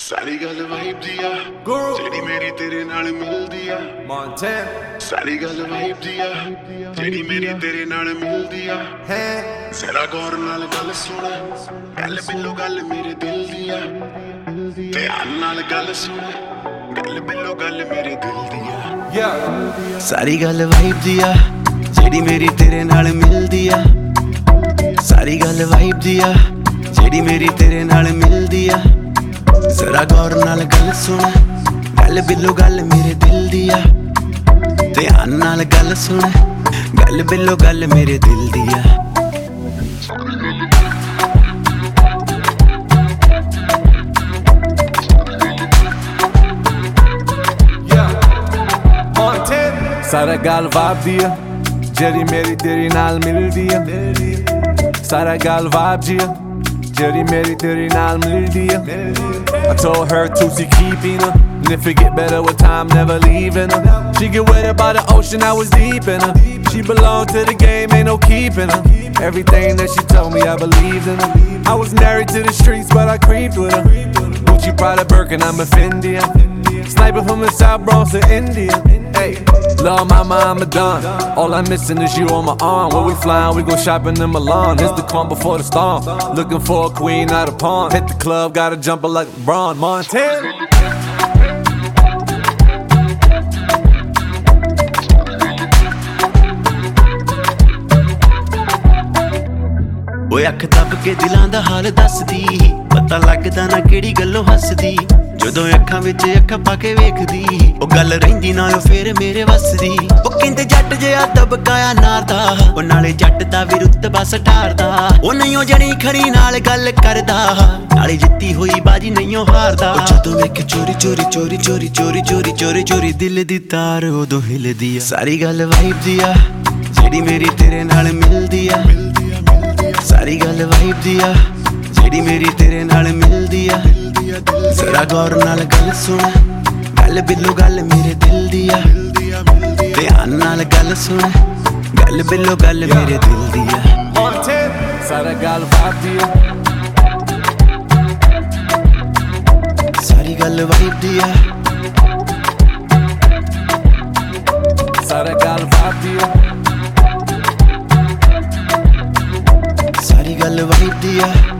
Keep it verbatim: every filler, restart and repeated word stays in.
ਸਾਰੀ ਗੱਲ ਵਾਈਬ ਦੀ ਆ ਜਿਹੜੀ ਮੇਰੀ ਤੇਰੇ ਨਾਲ ਮਿਲਦੀ ਆ Montana ਸਾਰੀ ਗੱਲ ਵਾਈਬ ਦੀ ਆ ਜਿਹੜੀ ਮੇਰੀ ਤੇਰੇ ਨਾਲ ਮਿਲਦੀ ਆ ਜ਼ਰਾ ਗੌਰ ਨਾਲ ਗੱਲ ਸੁਣ ਗੱਲ ਬਿੱਲੋ ਗੱਲ ਮੇਰੇ ਦਿਲ ਦੀ ਆ ਧਿਆਨ ਨਾਲ ਗੱਲ ਸੁਣ ਗੱਲ ਬਿੱਲੋ ਗੱਲ ਮੇਰੇ ਦਿਲ ਦੀ ਆ yeah ਸਾਰੀ ਗੱਲ ਵਾਈਬ ਦੀ ਆ ਜਿਹੜੀ ਮੇਰੀ ਤੇਰੇ ਨਾਲ ਮਿਲਦੀ ਆ ਸਾਰੀ ਗੱਲ ਵਾਈਬ ਦੀ ਆ ਜਿਹੜੀ ਮੇਰੀ ਤੇਰੇ ਨਾਲ ਮਿਲਦੀ ਆ ਜ਼ਰਾ ਗੌਰ ਨਾਲ ਗੱਲ ਸੁਣ ਗੱਲ ਬਿੱਲੋ ਗੱਲ ਮੇਰੇ ਦਿਲ ਦੀ ਆ ਧਿਆਨ ਨਾਲ ਗੱਲ ਸੁਣ ਗੱਲ ਬਿੱਲੋ ਗੱਲ ਮੇਰੇ ਦਿਲ ਦੀ ਆ ਸਾਰਾ ਗੱਲ ਵਾਈਬ ਦੀ ਆ ਜਿਹੜੀ ਮੇਰੀ ਤੇਰੇ ਨਾਲ ਮਿਲਦੀ ਆ ਸਾਰਾ ਗੱਲ ਵਾਈਬ ਦੀ ਆ ਜਿਹੜੀ ਮੇਰੀ ਤੇਰੇ ਨਾਲ ਮਿਲਦੀ ਆ I told her to see keeping her and if it get better with time never leaving her she get wetter by the ocean I was deep in her she belonged to the game ain't no keeping her everything that she told me I believed in her I was married to the streets but I creeped with her Gucci Prada Birkin I'm a Fendi sniper from the South Bronx to India hey love mama I'm a don all I'm missing is you on my arm where we flying we go shopping in Milan it's the calm before the storm looking for a queen not a pawn hit the club gotta jump her like LeBron Montana ਓਏ ਅੱਖ ਤੱਕ ਕੇ ਦਿਲਾਂ ਦਾ ਹਾਲ ਦੱਸਦੀ ਪਤਾ ਲੱਗਦਾ ਨਾ ਕਿਹੜੀ ਗੱਲੋਂ ਹੱਸਦੀ ਜਦੋਂ ਅੱਖਾਂ ਵਿੱਚ ਅੱਖਾਂ ਪਾ ਕੇ ਵੇਖਦੀ ਉਹ ਗੱਲ ਰਹਿੰਦੀ ਨਾ ਉਹ ਫੇਰ ਮੇਰੇ ਵੱਸਦੀ ਉਹ ਕਹਿੰਦੇ ਜੱਟ ਜਿਹਾ ਦਬਕਾਇਆ ਨਾਰਦਾ ਉਹ ਨਾਲੇ ਜੱਟ ਦਾ ਵੀ ਰੁਤਬਾ ਸਟਾਰਦਾ ਉਹ ਨਹੀਂ ਉਹ ਜਣੀ ਖੜੀ ਨਾਲ ਗੱਲ ਕਰਦਾ ਨਾਲੇ ਜਿੱਤੀ ਹੋਈ ਬਾਜੀ ਨਹੀਂ ਉਹ ਹਾਰਦਾ ਜਦੋਂ ਵੇਖ ਚੋਰੀ ਚੋਰੀ ਚੋਰੀ ਚੋਰੀ ਚੋਰੀ ਚੋਰੀ ਚੋਰੀ ਚੋਰੀ ਦਿਲ ਦੀ ਤਾਰ ਉਦੋਂ ਹਿਲਦੀ ਆ ਸਾਰੀ ਗੱਲ ਵਾਈਬ ਦੀ ਆ ਜਿਹੜੀ ਮੇਰੀ ਤੇਰੇ ਨਾਲ ਮਿਲਦੀ ਆ ਸਾਰੀ ਗੱਲ ਵਾਈਬ ਦੀ ਆ ਜਿਹੜੀ ਮੇਰੀ ਤੇਰੇ ਨਾਲ ਮਿਲਦੀ ਆ ਜ਼ਰਾ ਗੌਰ ਨਾਲ ਗੱਲ ਸੁਣ ਗੱਲ ਬਿੱਲੋ ਗੱਲ ਮੇਰੇ ਦਿਲ ਦੀ ਆ ਧਿਆਨ ਨਾਲ ਗੱਲ ਸੁਣ ਗੱਲ ਬਿੱਲੋ ਗੱਲ ਮੇਰੇ ਦਿਲ ਦੀ ਆ ਸਾਰਾ ਗੱਲ ਵਾਈਬ ਦੀ ਆ ਸਾਰੀ ਗੱਲ ਵਾਈਬ ਦੀ ਆ ਸਾਰਾ ਗੱਲ ਵਾਈਬ ਦੀ ਆ ਸਾਰੀ ਗੱਲ ਵਾਈਬ ਦੀ ਆ